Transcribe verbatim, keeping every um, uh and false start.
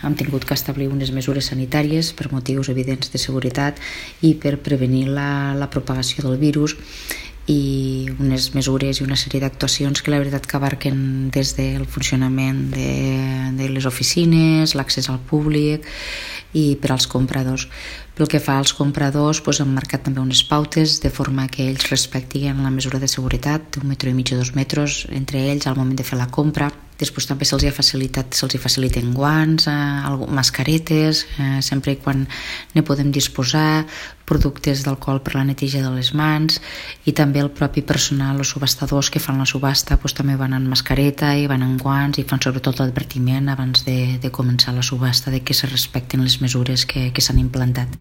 hem tingut que establir unes mesures sanitàries per motius evidents de seguretat i per prevenir la, la propagació del virus, i unes mesures i una sèrie d'actuacions que la veritat que abarquen des del funcionament de, de les oficines, l'accés al públic i per als compradors. Pel que fa als compradors, doncs hem marcat també unes pautes de forma que ells respectin la mesura de seguretat d'un metre i mig o dos metres entre ells al moment de fer la compra. Després també se'ls ha facilitat, se'ls faciliten guants, eh, mascaretes, eh, sempre i quan ne podem disposar, productes d'alcohol per la neteja de les mans, i també el propi personal, els subhastadors que fan la subhasta, doncs, també van amb mascareta i van amb guants i fan sobretot l'advertiment abans de, de començar la subhasta de que se respecten les mesures que, que s'han implantat.